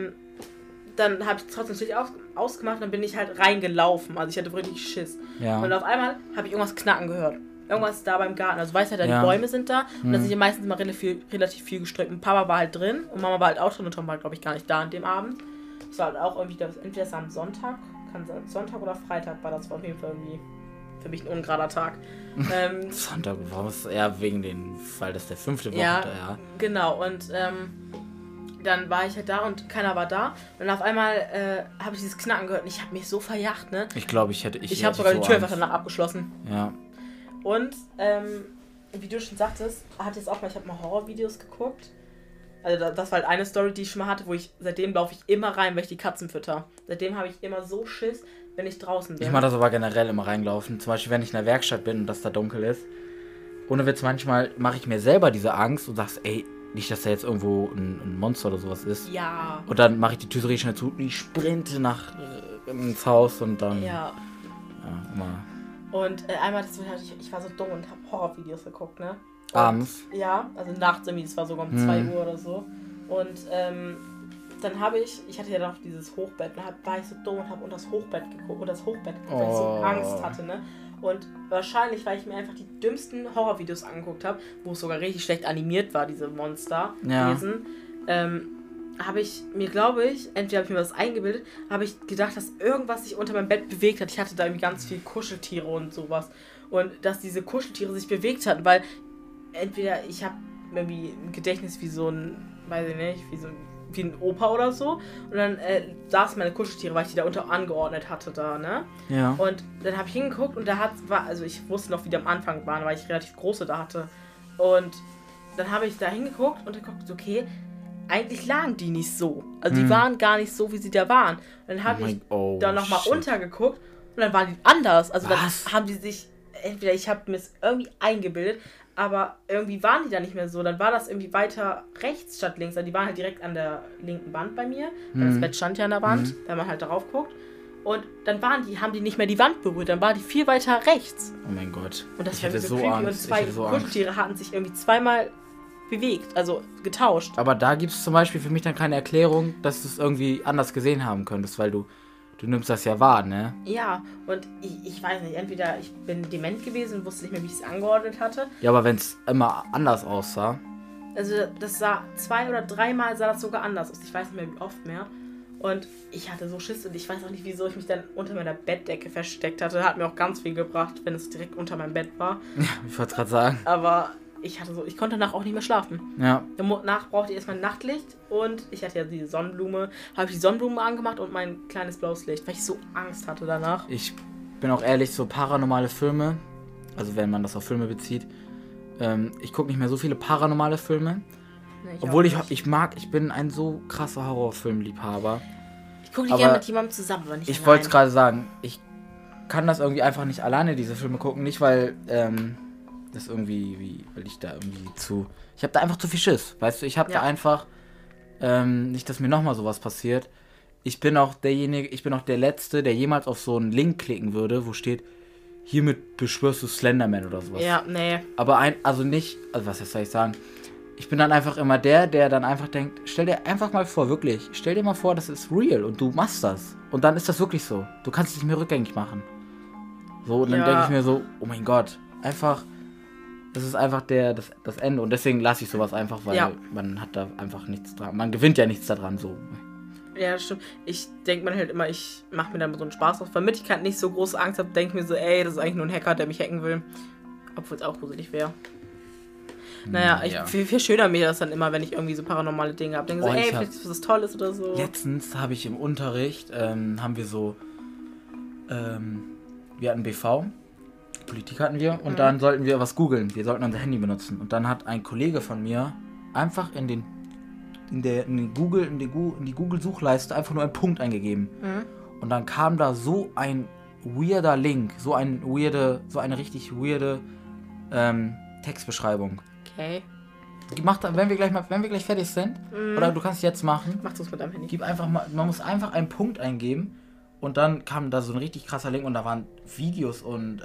dann habe ich trotzdem das Licht ausgemacht und dann bin ich halt reingelaufen, also ich hatte wirklich Schiss. Ja. Und auf einmal habe ich irgendwas knacken gehört. Irgendwas da beim Garten, also weißt du, da die Bäume sind da und da sind ja meistens immer relativ viel gestrickt. Und Papa war halt drin und Mama war halt auch drin und Tom war, glaube ich, gar nicht da an dem Abend. Es war halt auch irgendwie, entweder es war am Sonntag, Sonntag oder Freitag war das, war auf jeden Fall irgendwie für mich ein ungerader Tag. Sonntag, warum ist es eher wegen dem Fall, dass der 5. Woche ja, genau, und dann war ich halt da und keiner war da und auf einmal habe ich dieses Knacken gehört und ich habe mich so verjagt, ne? Ich glaube, ich habe sogar die Tür einfach danach abgeschlossen. Ja. Und, wie du schon sagtest, ich habe mal Horrorvideos geguckt. Also das war halt eine Story, die ich schon mal hatte, seitdem laufe ich immer rein, weil ich die Katzen fütter. Seitdem habe ich immer so Schiss, wenn ich draußen bin. Ich mache das aber generell immer reinlaufen. Zum Beispiel, wenn ich in der Werkstatt bin und das da dunkel ist. Ohne Witz, manchmal mache ich mir selber diese Angst und sagst, ey, nicht, dass da jetzt irgendwo ein Monster oder sowas ist. Ja. Und dann mache ich die Tür so richtig schnell zu und ich sprinte ins Haus und dann... Ja. Ja, immer. Und einmal, ich war so dumm und habe Horrorvideos geguckt, ne? Abends? Ja, also nachts irgendwie, das war sogar um 2 Uhr oder so. Und dann ich hatte ja noch dieses Hochbett, dann war ich so dumm und habe unter das Hochbett geguckt, weil ich so Angst hatte, ne? Und wahrscheinlich, weil ich mir einfach die dümmsten Horrorvideos angeguckt habe, wo es sogar richtig schlecht animiert war, diese Monsterwesen, habe ich mir, glaube ich, entweder habe ich mir was eingebildet, habe ich gedacht, dass irgendwas sich unter meinem Bett bewegt hat. Ich hatte da irgendwie ganz viel Kuscheltiere und sowas. Und dass diese Kuscheltiere sich bewegt hatten, weil entweder ich habe irgendwie ein Gedächtnis wie so ein, weiß ich nicht, wie ein Opa oder so. Und dann saßen meine Kuscheltiere, weil ich die da unter angeordnet hatte da, ne? Ja. Und dann habe ich hingeguckt und also ich wusste noch, wie die am Anfang waren, weil ich relativ große da hatte. Und dann habe ich da hingeguckt und dann guckte, okay, eigentlich lagen die nicht so. Also die waren gar nicht so, wie sie da waren. Und dann habe ich da nochmal untergeguckt und dann waren die anders. Also dann haben die sich, entweder ich habe mir es irgendwie eingebildet, aber irgendwie waren die da nicht mehr so. Dann war das irgendwie weiter rechts statt links. Also die waren halt direkt an der linken Wand bei mir. Das Bett stand ja an der Wand, wenn man halt darauf guckt. Und dann haben die nicht mehr die Wand berührt. Dann war die viel weiter rechts. Oh mein Gott. Und das war so creepy. Und 2 Kuscheltiere hatten sich irgendwie zweimal bewegt, also getauscht. Aber da gibt es zum Beispiel für mich dann keine Erklärung, dass du es irgendwie anders gesehen haben könntest, weil du nimmst das ja wahr, ne? Ja, und ich weiß nicht, entweder ich bin dement gewesen und wusste nicht mehr, wie ich es angeordnet hatte. Ja, aber wenn es immer anders aussah. Also das sah 2 oder 3 Mal sah das sogar anders aus. Ich weiß nicht mehr, wie oft mehr. Und ich hatte so Schiss und ich weiß auch nicht, wieso ich mich dann unter meiner Bettdecke versteckt hatte. Hat mir auch ganz viel gebracht, wenn es direkt unter meinem Bett war. Ja, ich wollte es gerade sagen. Aber ich konnte danach auch nicht mehr schlafen. Ja. Danach brauchte ich erstmal ein Nachtlicht und ich hatte ja die Sonnenblume. Habe ich die Sonnenblume angemacht und mein kleines blaues Licht, weil ich so Angst hatte danach. Ich bin auch ehrlich, so paranormale Filme, also wenn man das auf Filme bezieht, ich gucke nicht mehr so viele paranormale Filme. Nee, Obwohl ich bin ein so krasser Horrorfilmliebhaber. Ich gucke die gerne mit jemandem zusammen, aber nicht Ich wollte es gerade sagen, ich kann das irgendwie einfach nicht alleine, diese Filme gucken. Nicht, weil das irgendwie, weil ich da irgendwie ich habe da einfach zu viel Schiss, weißt du? Ich habe da einfach, nicht, dass mir nochmal sowas passiert. Ich bin auch der Letzte, der jemals auf so einen Link klicken würde, wo steht, hiermit beschwörst du Slenderman oder sowas. Ja, nee. Aber was soll ich sagen? Ich bin dann einfach immer der dann einfach denkt, stell dir einfach mal vor, wirklich, stell dir mal vor, das ist real und du machst das. Und dann ist das wirklich so. Du kannst es nicht mehr rückgängig machen. So, und dann denke ich mir so, oh mein Gott, einfach, das ist einfach das Ende. Und deswegen lasse ich sowas einfach, weil man hat da einfach nichts dran. Man gewinnt ja nichts daran, so. Ja, das stimmt. Ich denke mir halt immer, ich mache mir dann so einen Spaß draus. Weil ich halt nicht so große Angst habe, denke mir so, ey, das ist eigentlich nur ein Hacker, der mich hacken will. Obwohl es auch gruselig wäre. Naja, viel schöner mir das dann immer, wenn ich irgendwie so paranormale Dinge habe. Denke so, ey, vielleicht ist was Tolles oder so. Letztens habe ich im Unterricht, haben wir so, wir hatten BV, Politik hatten wir, und dann sollten wir was googeln. Wir sollten unser Handy benutzen. Und dann hat ein Kollege von mir einfach in die Google-Suchleiste einfach nur einen Punkt eingegeben. Und dann kam da so ein weirder Link, so eine richtig weirde Textbeschreibung. Okay. Wenn wir gleich fertig sind, oder du kannst es jetzt machen. Mach das mit deinem Handy. Man muss einfach einen Punkt eingeben und dann kam da so ein richtig krasser Link und da waren Videos und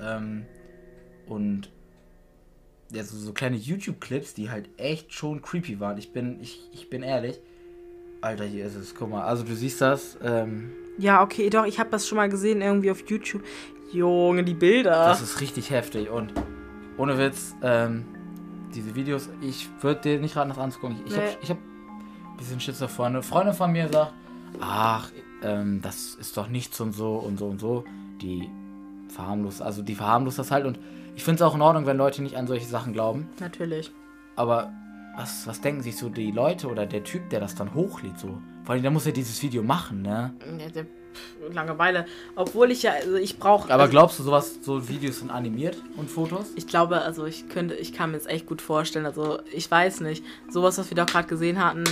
ja, so kleine YouTube-Clips, die halt echt schon creepy waren. Ich bin ehrlich. Alter, hier ist es, guck mal. Also du siehst das. Ja, okay, doch, ich habe das schon mal gesehen irgendwie auf YouTube. Junge, die Bilder. Das ist richtig heftig und ohne Witz, diese Videos, ich würde dir nicht raten, das anzugucken. Ich hab ein bisschen Schiss davor. Eine Freundin von mir sagt, ach, das ist doch nichts und so und so und so. Die verharmlost das halt und ich finde es auch in Ordnung, wenn Leute nicht an solche Sachen glauben. Natürlich. Aber was denken sich so die Leute oder der Typ, der das dann hochlädt so? Vor allem, der muss ja dieses Video machen, ne? Ja, Langeweile. Obwohl ich brauche... Aber glaubst du, so Videos sind animiert und Fotos? Ich glaube, also ich kann mir das echt gut vorstellen. Also ich weiß nicht. Sowas, was wir doch gerade gesehen hatten,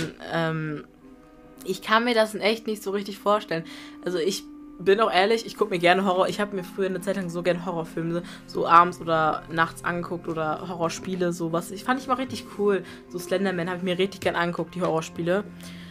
ich kann mir das in echt nicht so richtig vorstellen. Also ich bin auch ehrlich, ich gucke mir gerne Horror. Ich habe mir früher eine Zeit lang so gerne Horrorfilme so abends oder nachts angeguckt oder Horrorspiele, sowas. Fand ich immer richtig cool. So Slenderman habe ich mir richtig gern angeguckt, die Horrorspiele.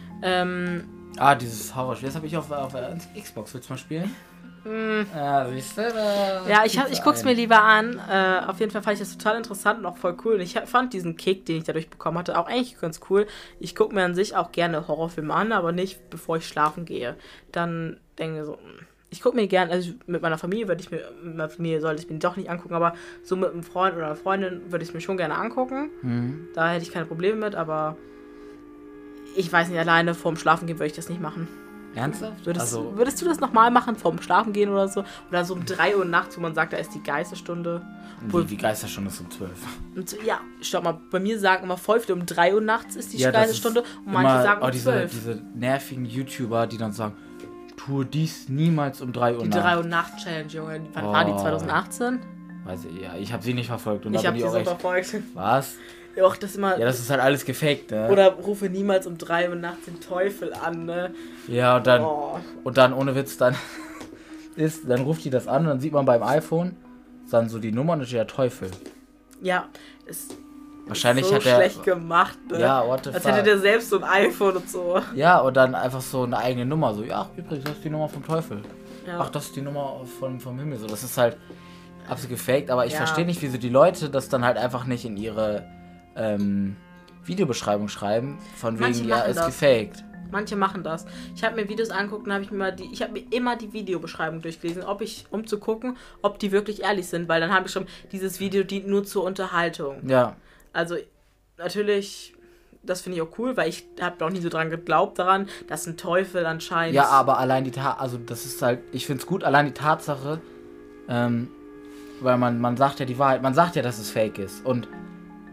Dieses Horrorspiel, das habe ich auf Xbox. Willst du mal spielen? Siehst du? Ja, ich guck's mir lieber an. Auf jeden Fall fand ich das total interessant und auch voll cool. Und ich fand diesen Kick, den ich dadurch bekommen hatte, auch eigentlich ganz cool. Ich gucke mir an sich auch gerne Horrorfilme an, aber nicht, bevor ich schlafen gehe. Dann denke ich so, ich gucke mir gerne, also mit meiner Familie sollte ich mir doch nicht angucken, aber so mit einem Freund oder einer Freundin würde ich es mir schon gerne angucken. Da hätte ich keine Probleme mit, aber ich weiß nicht, alleine vorm Schlafen gehen würde ich das nicht machen. Ernsthaft? Würdest du das nochmal machen, vorm Schlafen gehen oder so? Oder so um 3 Uhr nachts, wo man sagt, da ist die Geisterstunde. Die Geisterstunde ist um 12. Und, ja, stopp mal, bei mir sagen immer voll viele, um 3 Uhr nachts ist die Geisterstunde und manche sagen um 12. Diese nervigen YouTuber, die dann sagen, tue dies niemals um 3 Uhr nachts. Die 3 Uhr Nacht-Challenge, Junge. Wann war die? 2018? Weiß ich, ja. Ich habe sie nicht verfolgt. Und ich habe sie so verfolgt. Was? Ja, das immer. Ja, das ist halt alles gefaked, ne? Oder rufe niemals um 3 Uhr nachts den Teufel an, ne? Ja, und dann ohne Witz, dann ruft die das an und dann sieht man beim iPhone dann so die Nummer und da steht der Teufel. Ja, wahrscheinlich so hat er schlecht gemacht, ne? Ja, what the fuck. Als hätte der selbst so ein iPhone und so. Ja, und dann einfach so eine eigene Nummer. So, ja, übrigens, das ist die Nummer vom Teufel. Ja. Ach, das ist die Nummer vom Himmel. So, das ist halt absolut gefaked, aber ich verstehe nicht, wieso die Leute das dann halt einfach nicht in ihre Videobeschreibung schreiben, von wegen, ja, ist gefaked. Manche machen das. Ich habe mir Videos angeguckt und habe mir immer die Videobeschreibung durchgelesen, um zu gucken, ob die wirklich ehrlich sind, weil dann habe ich schon, dieses Video dient nur zur Unterhaltung. Ja. Also, natürlich, das finde ich auch cool, weil ich habe auch nie so dran geglaubt dass ein Teufel anscheinend... Ja, aber allein das ist halt, ich finde es gut, allein die Tatsache, weil man sagt ja die Wahrheit, man sagt ja, dass es fake ist und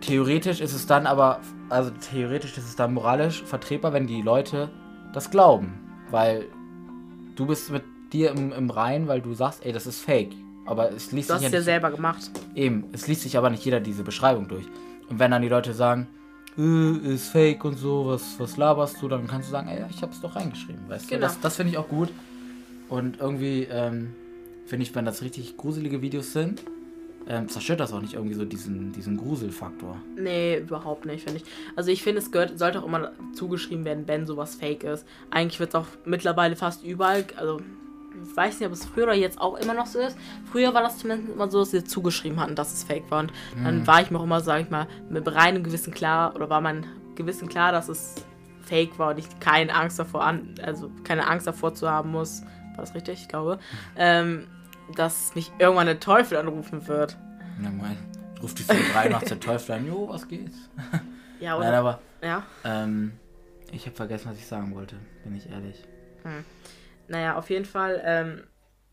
theoretisch ist es dann moralisch vertretbar, wenn die Leute das glauben. Weil du bist mit dir im Reinen, weil du sagst, ey, das ist fake. Aber es liest Du sich hast es ja selber gemacht. Eben, es liest sich aber nicht jeder diese Beschreibung durch. Und wenn dann die Leute sagen, ist fake und so, was laberst du, dann kannst du sagen, ey, ich hab's doch reingeschrieben, weißt Genau. du? Das finde ich auch gut. Und irgendwie finde ich, wenn das richtig gruselige Videos sind, zerstört das auch nicht irgendwie so diesen Gruselfaktor. Nee, überhaupt nicht, finde ich. Also ich finde, sollte auch immer zugeschrieben werden, wenn sowas fake ist. Eigentlich wird es auch mittlerweile fast überall, also ich weiß nicht, ob es früher oder jetzt auch immer noch so ist. Früher war das zumindest immer so, dass sie zugeschrieben hatten, dass es fake war. Und dann war ich mir auch immer, sag ich mal, mit reinem Gewissen klar, oder war mein Gewissen klar, dass es fake war und ich keine Angst davor zu haben muss. War das richtig? Ich glaube. Dass mich irgendwann der Teufel anrufen wird. Ja, mein, ruft die 3 nachts der Teufel an, jo, was geht's? Ja, oder? Nein, aber ja. Ich habe vergessen, was ich sagen wollte, bin ich ehrlich. Naja, auf jeden Fall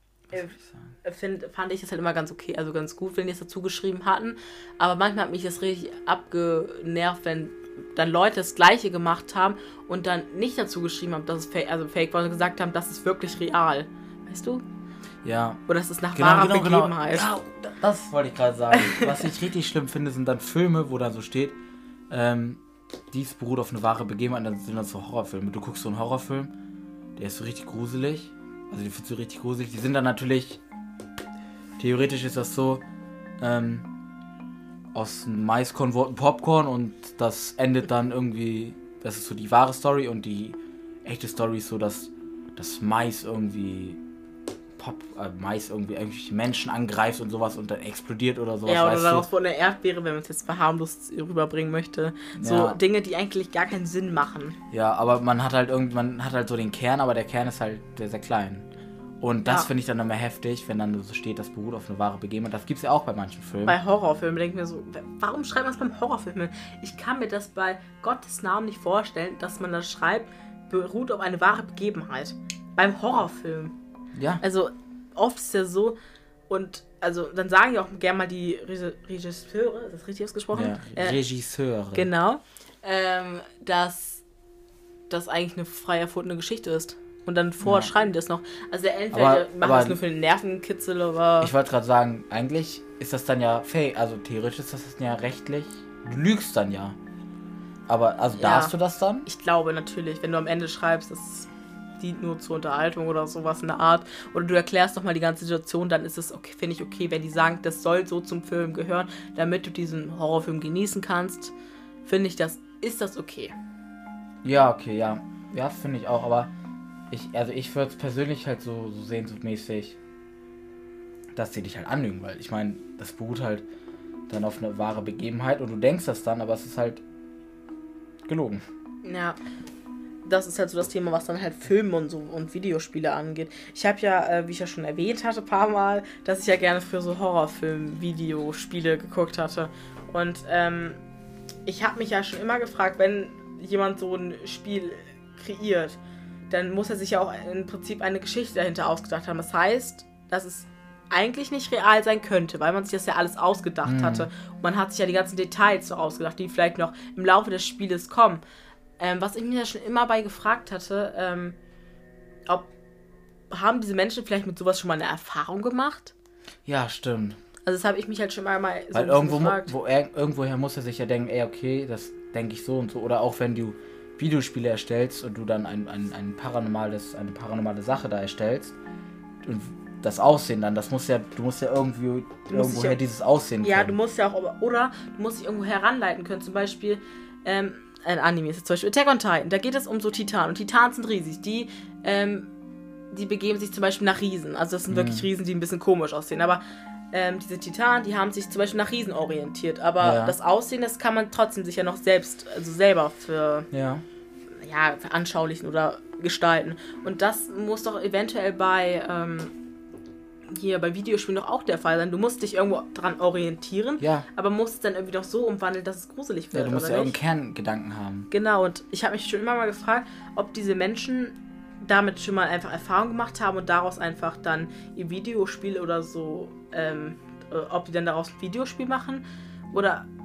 fand ich das halt immer ganz okay, also ganz gut, wenn die es dazu geschrieben hatten. Aber manchmal hat mich das richtig abgenervt, wenn dann Leute das Gleiche gemacht haben und dann nicht dazu geschrieben haben, dass es fake war und gesagt haben, das ist wirklich real. Weißt du? Ja. Oder das ist nach wahrer Begebenheit. Ja, das wollte ich gerade sagen. Was ich richtig schlimm finde, sind dann Filme, wo dann so steht, dies beruht auf eine wahre Begebenheit, und dann sind das so Horrorfilme. Du guckst so einen Horrorfilm, der ist so richtig gruselig, also die findest du richtig gruselig. Die sind dann natürlich, theoretisch ist das so, aus Maiskorn Popcorn und das endet dann irgendwie, das ist so die wahre Story und die echte Story ist so, dass das Mais irgendwie irgendwelche Menschen angreift und sowas und dann explodiert oder sowas. Ja, oder daraus wurde eine Erdbeere, wenn man es jetzt verharmlos rüberbringen möchte. So ja. Dinge, die eigentlich gar keinen Sinn machen. Ja, aber man hat halt so den Kern, aber der Kern ist halt sehr, sehr klein. Und das finde ich dann immer heftig, wenn dann so steht, das beruht auf eine wahre Begebenheit. Das gibt's ja auch bei manchen Filmen. Bei Horrorfilmen denke ich mir so, warum schreibt man es beim Horrorfilm? Ich kann mir das bei Gottes Namen nicht vorstellen, dass man das schreibt, beruht auf eine wahre Begebenheit. Beim Horrorfilm. Ja. Also oft ist ja so, und also dann sagen ja auch gerne mal die Regisseure, ist das richtig ausgesprochen? Ja, Regisseure. Genau. Dass das eigentlich eine frei erfundene Geschichte ist. Und dann schreiben die das noch. Also der entweder macht das nur für den Nervenkitzel, aber... Ich wollte gerade sagen, eigentlich ist das dann ja fake, also theoretisch ist das dann ja rechtlich, du lügst dann ja. Aber, also darfst du das dann? Ich glaube natürlich, wenn du am Ende schreibst, das dient nur zur Unterhaltung oder sowas in der Art, oder du erklärst nochmal die ganze Situation, dann ist es okay, finde ich okay, wenn die sagen, das soll so zum Film gehören, damit du diesen Horrorfilm genießen kannst, finde ich, ist das okay. Ja, okay, ja. Ja, finde ich auch, aber ich würde es persönlich halt so sehnsuchtmäßig, dass sie dich halt anlügen, weil ich meine, das beruht halt dann auf eine wahre Begebenheit und du denkst das dann, aber es ist halt gelogen. Ja, das ist halt so das Thema, was dann halt Filme und so und Videospiele angeht. Ich habe ja, wie ich ja schon erwähnt hatte, ein paar Mal, dass ich ja gerne für so Horrorfilm-Videospiele geguckt hatte. Und ich habe mich ja schon immer gefragt, wenn jemand so ein Spiel kreiert, dann muss er sich ja auch im Prinzip eine Geschichte dahinter ausgedacht haben. Das heißt, dass es eigentlich nicht real sein könnte, weil man sich das ja alles ausgedacht hatte. Und man hat sich ja die ganzen Details so ausgedacht, die vielleicht noch im Laufe des Spieles kommen. Was ich mir ja schon immer bei gefragt hatte, haben diese Menschen vielleicht mit sowas schon mal eine Erfahrung gemacht? Ja, stimmt. Also das habe ich mich halt schon mal so weil irgendwoher muss er sich ja denken, ey, okay, das denke ich so und so. Oder auch wenn du Videospiele erstellst und du dann eine paranormale Sache da erstellst und das Aussehen dann, du musst ja irgendwoher dieses Aussehen ja, können. du musst ja auch, oder du musst dich irgendwo heranleiten können, zum Beispiel, ein Anime ist jetzt zum Beispiel Attack on Titan, da geht es um so Titanen und Titanen sind riesig, die begeben sich zum Beispiel nach Riesen, also das sind wirklich Riesen, die ein bisschen komisch aussehen, aber diese Titanen, die haben sich zum Beispiel nach Riesen orientiert, aber das Aussehen, das kann man trotzdem sich ja noch selber veranschaulichen oder gestalten. Und das muss doch eventuell bei Videospielen doch auch der Fall sein. Du musst dich irgendwo dran orientieren, aber musst es dann irgendwie doch so umwandeln, dass es gruselig wird. Ja, du musst ja irgendeinen Kerngedanken haben. Genau, und ich habe mich schon immer mal gefragt, ob diese Menschen damit schon mal einfach Erfahrung gemacht haben und daraus einfach dann ihr Videospiel oder so, ob die dann daraus ein Videospiel machen oder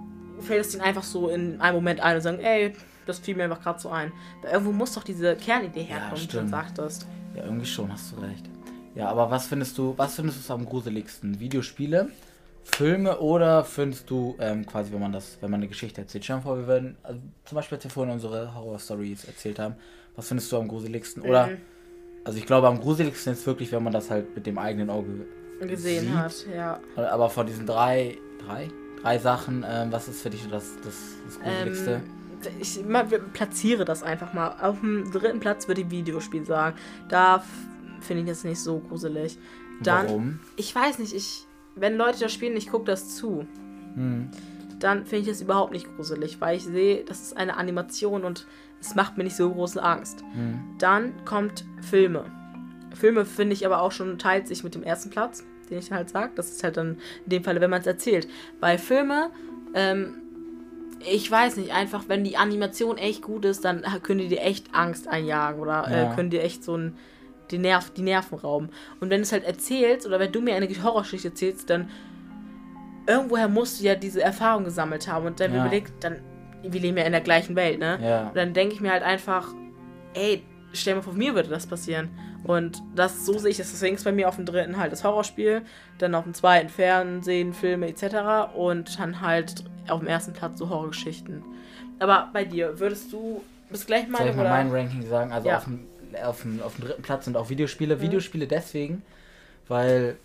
fällt es ihnen einfach so in einem Moment ein und sagen, ey, das fiel mir einfach gerade so ein. Weil irgendwo muss doch diese Kernidee herkommen, wie du schon sagtest. Ja, irgendwie schon, hast du recht. Ja, aber was findest du am gruseligsten? Videospiele, Filme oder findest du quasi, wenn man eine Geschichte erzählt? Stell dir vor, wir würden, also zum Beispiel, als wir vorhin unsere Horror-Stories erzählt haben, was findest du am gruseligsten? Oder, also ich glaube, am gruseligsten ist wirklich, wenn man das halt mit dem eigenen Auge gesehen sieht. Hat, ja. Aber von diesen drei Sachen, was ist für dich das Gruseligste? Ich platziere das einfach mal. Auf dem 3. Platz würde ich Videospiel sagen. Da finde ich das nicht so gruselig. Dann, warum? Ich weiß nicht, wenn Leute das spielen, ich gucke das zu. Dann finde ich das überhaupt nicht gruselig, weil ich sehe, das ist eine Animation und es macht mir nicht so große Angst. Dann kommt Filme. Filme finde ich aber auch schon, teilt sich mit dem 1. Platz, den ich halt sage. Das ist halt dann in dem Fall, wenn man es erzählt. Bei Filme, ich weiß nicht, einfach, wenn die Animation echt gut ist, dann können die dir echt Angst einjagen oder können dir echt so die Nerven rauben. Und wenn du es halt erzählst oder wenn du mir eine Horrorgeschichte erzählst, dann irgendwoher musst du ja diese Erfahrung gesammelt haben und dann überlegt, wir leben ja in der gleichen Welt, ne? Ja. Und dann denke ich mir halt einfach, ey, stell mir vor, mir würde das passieren. Und so sehe ich das. Deswegen ist bei mir auf dem 3. halt das Horrorspiel, dann auf dem 2. Fernsehen, Filme etc. und dann halt auf dem 1. Platz so Horrorgeschichten. Aber bei dir, bist gleich mal... Soll ich mal mein Ranking sagen? Also auf dem 3. Platz sind auch Videospiele. Videospiele deswegen, weil...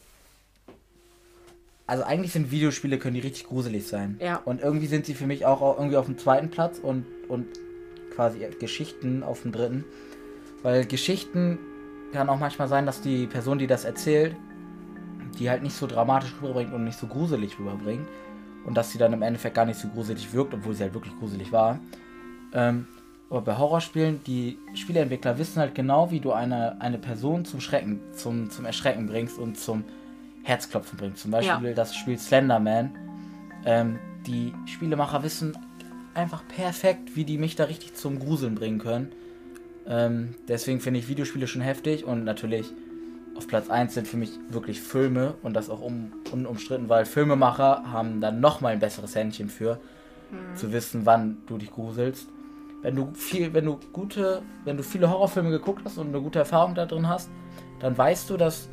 Also eigentlich sind Videospiele, können die richtig gruselig sein. Ja. Und irgendwie sind sie für mich auch irgendwie auf dem 2. Platz und quasi Geschichten auf dem 3. Weil Geschichten kann auch manchmal sein, dass die Person, die das erzählt, die halt nicht so dramatisch rüberbringt und nicht so gruselig rüberbringt. Und dass sie dann im Endeffekt gar nicht so gruselig wirkt, obwohl sie halt wirklich gruselig war. Aber bei Horrorspielen, die Spieleentwickler wissen halt genau, wie du eine Person zum Erschrecken bringst und zum Herzklopfen bringst. Zum Beispiel das Spiel Slenderman. Die Spielemacher wissen einfach perfekt, wie die mich da richtig zum Gruseln bringen können. Deswegen finde ich Videospiele schon heftig und natürlich auf Platz 1 sind für mich wirklich Filme und das auch unumstritten, weil Filmemacher haben dann nochmal ein besseres Händchen für, zu wissen, wann du dich gruselst. Wenn du viele Horrorfilme geguckt hast und eine gute Erfahrung da drin hast, dann weißt du,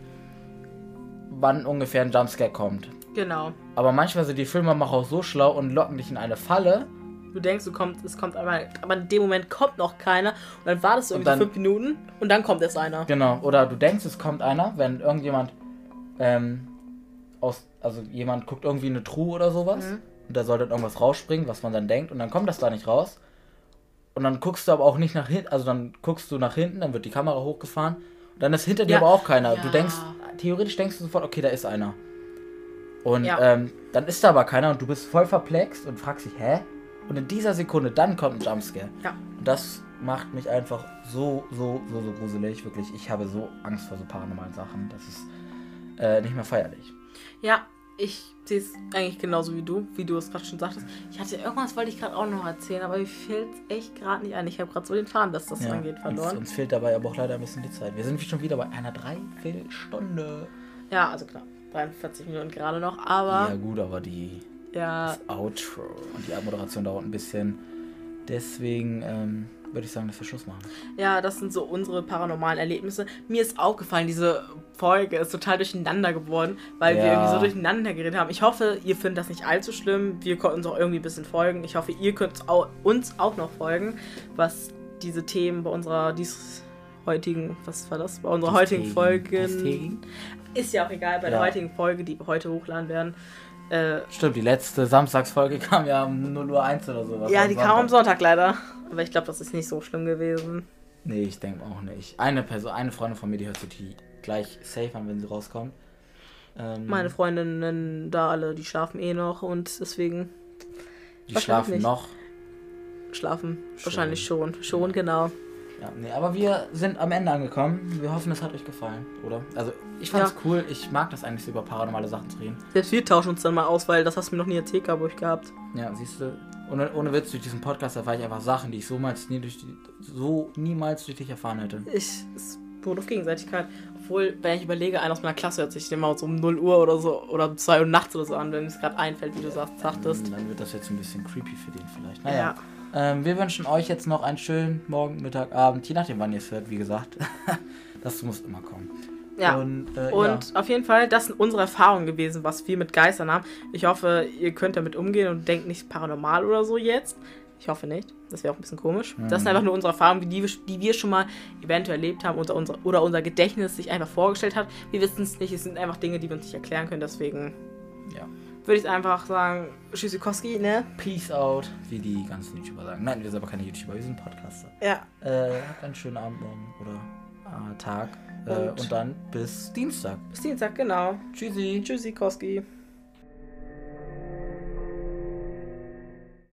wann ungefähr ein Jumpscare kommt. Genau. Aber manchmal sind die Filmemacher auch so schlau und locken dich in eine Falle. Du denkst, es kommt einmal, aber in dem Moment kommt noch keiner und dann wartest du irgendwie 5 Minuten und dann kommt erst einer. Genau, oder du denkst, es kommt einer, wenn irgendjemand jemand guckt irgendwie eine Truhe oder sowas und da soll dann irgendwas rausspringen, was man dann denkt und dann kommt das da nicht raus und dann guckst du aber auch nicht nach hinten, also dann guckst du nach hinten, dann wird die Kamera hochgefahren und dann ist hinter dir aber auch keiner. Ja. Theoretisch denkst du sofort, okay, da ist einer. Und dann ist da aber keiner und du bist voll perplex und fragst dich, hä? Und in dieser Sekunde, dann kommt ein Jumpscare. Ja. Und das macht mich einfach so gruselig. Wirklich, ich habe so Angst vor so paranormalen Sachen. Das ist nicht mehr feierlich. Ja, ich sehe es eigentlich genauso wie du es gerade schon sagtest. Irgendwas wollte ich gerade auch noch erzählen, aber mir fällt es echt gerade nicht ein. Ich habe gerade so den Faden, dass das angeht, verloren. Uns fehlt dabei aber auch leider ein bisschen die Zeit. Wir sind schon wieder bei einer Dreiviertelstunde. Ja, also klar, 43 Minuten gerade noch, aber... Ja gut, aber das Outro und die Abmoderation dauert ein bisschen. Deswegen würde ich sagen, dass wir Schluss machen. Ja, das sind so unsere paranormalen Erlebnisse. Mir ist aufgefallen, diese Folge ist total durcheinander geworden, weil wir irgendwie so durcheinander geredet haben. Ich hoffe, ihr findet das nicht allzu schlimm. Wir konnten uns auch irgendwie ein bisschen folgen. Ich hoffe, ihr könnt uns auch noch folgen, was diese Themen bei unserer heutigen Folge ist ja auch egal, bei der heutigen Folge, die wir heute hochladen werden. Stimmt, die letzte Samstagsfolge kam ja um 0:01 oder sowas. Ja, die kam am Sonntag leider. Aber ich glaube, das ist nicht so schlimm gewesen. Nee, ich denke auch nicht. Eine Freundin von mir, die hört sich die gleich safe an, wenn sie rauskommt. Meine Freundinnen da alle, die schlafen eh noch und deswegen... Die schlafen noch? Schlafen wahrscheinlich schon. Schon, genau. Ja, nee, aber wir sind am Ende angekommen. Wir hoffen, es hat euch gefallen, oder? Also, ich fand's cool. Ich mag das eigentlich so, über paranormale Sachen zu reden. Selbst wir tauschen uns dann mal aus, weil das hast du mir noch nie erzählt, glaube ich, gehabt. Ja, siehst du, ohne Witz, durch diesen Podcast erfahre ich einfach Sachen, die ich niemals durch dich erfahren hätte. Es beruht auf Gegenseitigkeit. Obwohl, wenn ich überlege, einer aus meiner Klasse hört sich immer so um 0 Uhr oder so oder um 2 Uhr nachts oder so an, wenn es gerade einfällt, wie du sagtest. Dann wird das jetzt ein bisschen creepy für den vielleicht. Naja. Ja. Wir wünschen euch jetzt noch einen schönen Morgen, Mittag, Abend, je nachdem, wann ihr es hört, wie gesagt. Das muss immer kommen. Ja, und auf jeden Fall, das sind unsere Erfahrungen gewesen, was wir mit Geistern haben. Ich hoffe, ihr könnt damit umgehen und denkt nicht paranormal oder so jetzt. Ich hoffe nicht. Das wäre auch ein bisschen komisch. Das sind einfach nur unsere Erfahrungen, die wir schon mal eventuell erlebt haben oder unser Gedächtnis sich einfach vorgestellt hat. Wir wissen es nicht. Es sind einfach Dinge, die wir uns nicht erklären können. Deswegen würde ich einfach sagen, Tschüssikowski, ne? Peace out, wie die ganzen YouTuber sagen. Nein, wir sind aber keine YouTuber, wir sind Podcaster. Ja. Habt einen schönen Abend morgen oder Tag. Und dann bis Dienstag. Bis Dienstag, genau. Tschüssi. Tschüssikowski.